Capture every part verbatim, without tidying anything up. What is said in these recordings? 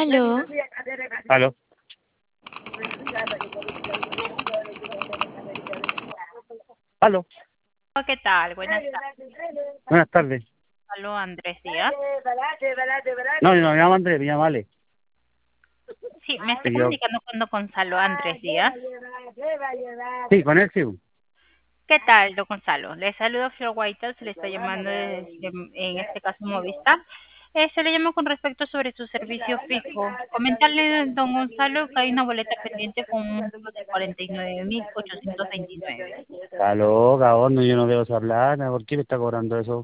Aló. Aló. Aló. ¿Qué tal? Buenas tardes. Buenas tardes. Aló, Andrés Díaz. No, no, me llamo Andrés, me llamo Ale. Sí, me estoy Sí, yo- comunicando con don Gonzalo Andrés Díaz. Sí, con él sí. ¿Qué tal, don Gonzalo? Le saludo a Flor Guaitas, le estoy llamando desde, en este caso, Movistar. Eh, se le llama con respecto sobre su servicio fijo. Comentarle, don Gonzalo, que hay una boleta pendiente con un monto de cuarenta y nueve mil ochocientos veintinueve. Aló, cabrón, no, yo no debo hablar, ¿por qué me está cobrando eso?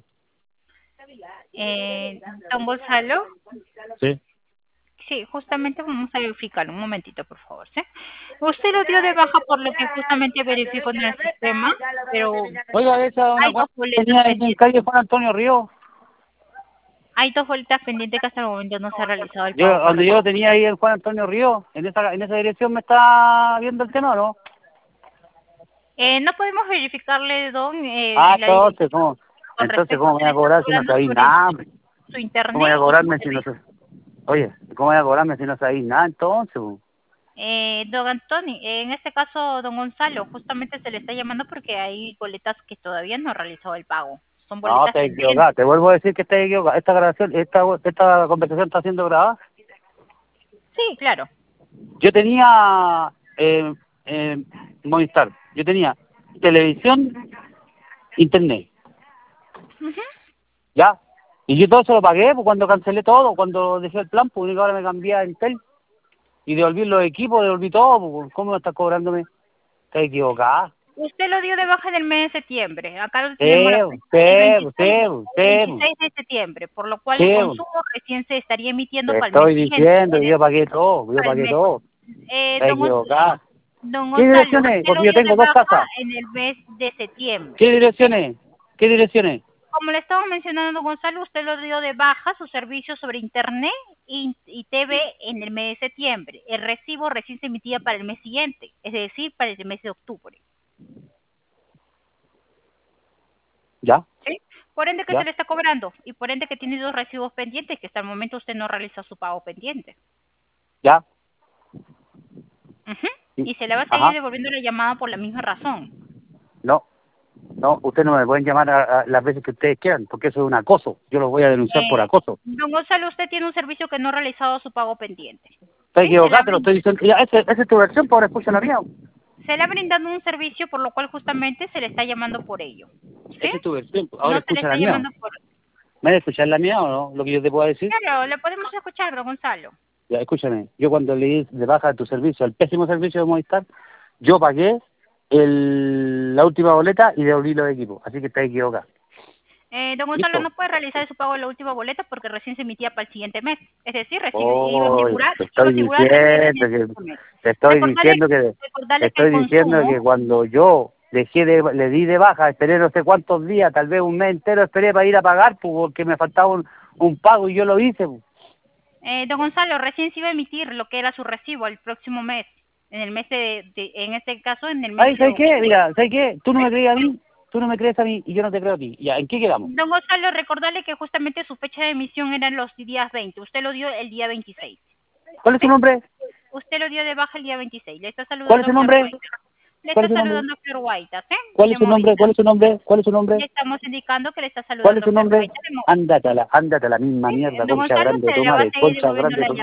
Eh, don Gonzalo, Sí. sí, justamente vamos a verificar. Un momentito, por favor, ¿sí? Usted lo dio de baja por lo que justamente verifico en el sistema, pero Oiga, esa es una hay dos cuenta que boletas tenía ahí en pendientes. calle Juan Antonio Río. Hay dos boletas pendientes que hasta el momento no se ha realizado el Yo, pago donde yo lo correcto. tenía ahí en Juan Antonio Río, en esa, en esa dirección me está viendo el tema, ¿no? Eh, no podemos verificarle, don, eh, Ah, la dirección entonces, ¿cómo? con Entonces, respecto ¿cómo a me que voy le a está cobrar si no cobrando sabéis sobre nada? su ¿Cómo voy a internet y su cobrarme si no sé? servicio. Oye, ¿cómo voy a cobrarme si no sabéis nada entonces? Po? Eh, don Antonio, en este caso, don Gonzalo, justamente se le está llamando porque hay boletas que todavía no ha realizado el pago. Son No, boletas te pendientes. equivocado. Te vuelvo a decir que estás equivocado. Esta grabación, esta, esta conversación está siendo grabada. Sí, claro. Yo tenía eh, eh, Movistar. Yo tenía televisión, internet. Ujú. ¿Ya? Y yo todo eso lo pagué pues, cuando cancelé todo, cuando dejé el plan, pues ahora me cambié a Intel. Y devolví los equipos, devolví todo. Pues, ¿cómo me estás cobrándome? Estás equivocada. Usted lo dio de baja en el mes de septiembre. Acá lo tenemos la Sí, fecha, el sí, veintiséis, sí, el sí, veintiséis de septiembre, por lo cual el sí. consumo recién se estaría emitiendo Te para el mes estoy siguiente, diciendo, es yo decir, pagué todo, yo para el pagué mes. todo. Eh, Estás don, Gon- equivocada. don ¿Qué Gonzalo, dirección es? usted lo Porque yo dio de tengo dos baja casas. en el mes de ¿Qué septiembre. ¿Sí? dirección es? ¿Qué dirección es? Como le estaba mencionando, don Gonzalo, usted lo dio de baja su servicio sobre Internet y, y T V en el mes de septiembre. El recibo recién se emitía para el mes siguiente, es decir, para el mes de octubre. ¿Ya? ¿Sí? Por ende que se ¿Ya? le está cobrando y por ende que tiene dos recibos pendientes que hasta el momento usted no realiza su pago pendiente. ¿Ya? Ujú. Sí. Y se le va a seguir Ajá. devolviendo la llamada por la misma razón. No, no, ustedes no me pueden llamar a, a las veces que ustedes quieran, porque eso es un acoso. Yo lo voy a denunciar por Eh, acoso. don Gonzalo, usted tiene un servicio que no ha realizado su pago pendiente. Estás ¿Sí? Se le ha, equivocado, te lo brin- estoy diciendo. Ya, ese- esa es tu versión, por ahora escucha la mía. se le ha brindado un servicio por lo cual justamente se le está llamando por ello. ¿Sí? Esa es tu versión, ahora No se le escucha está la mía. llamando por... ¿Me vas a escuchar la mía o no? Lo que yo te puedo decir. Claro, le podemos escuchar, don Gonzalo. Ya, escúchame. Yo cuando leí de baja tu servicio, el pésimo servicio de Movistar, yo pagué el, la última boleta y devolví los equipos. Así que estás equivocado. Eh, don Gonzalo, ¿Listo? no puede realizar su pago de la última boleta porque recién se emitía para el siguiente mes. Es decir, recibe, iba a Oh, asegurar, te iba a estoy asegurar recién diciendo en el que siguiente mes. te estoy Recordarle, diciendo que te recordarle que el estoy diciendo consumo, que cuando yo dejé de le di de baja, esperé no sé cuántos días, tal vez un mes entero esperé para ir a pagar pues, porque me faltaba un, un pago y yo lo hice. Pues. eh, don Gonzalo, recién se iba a emitir lo que era su recibo el próximo mes, en el mes de, de- en este caso, en el mes Ay, de ¿sabes qué? octubre. Mira, ¿sabes qué? Tú no ¿Sí? me crees a mí, tú no me crees a mí y yo no te creo a ti. Ya, ¿en qué quedamos? Don Gonzalo, recordarle que justamente su fecha de emisión eran los días veinte. Usted lo dio el día veintiséis. ¿Cuál es ¿Sí? tu nombre? Usted lo dio de baja el día veintiséis. Le está ¿Cuál es saludando tu Flor nombre? White. Le ¿Cuál está es tu nombre? saludando Flor White, ¿sí? ¿Cuál es De su nombre? Movistar. ¿Cuál es su nombre? ¿Cuál es su Le nombre? estamos indicando que le está ¿Cuál es saludando su Flor nombre? White de Movistar. Ándate a la, ándate a la misma ¿Sí? mierda, Don concha Gonzalo, grande de se tu le va a madre, seguir concha devolviendo grande de la tu llamada.